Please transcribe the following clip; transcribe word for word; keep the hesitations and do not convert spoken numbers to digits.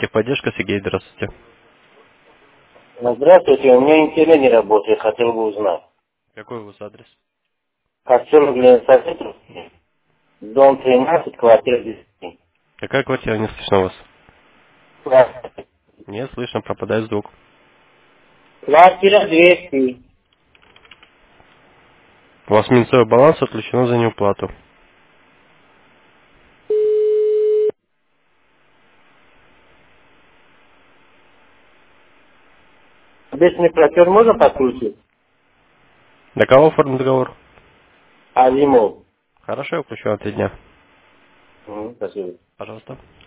Техподдержка, Сергей, здравствуйте. Ну, здравствуйте, у меня интернет не работает, хотел бы узнать. Какой у вас адрес? Костер Глинсоветов, дом тринадцать, квартира десять. Какая квартира, не слышно вас? Квартира Не слышно, пропадает звук. квартира двести. У вас минусовой баланс отключено за неуплату. Обещанный платеж можно подключить? До кого оформлен договор? Алимов. Хорошо, я включу на три дня. Мгм, спасибо. Пожалуйста.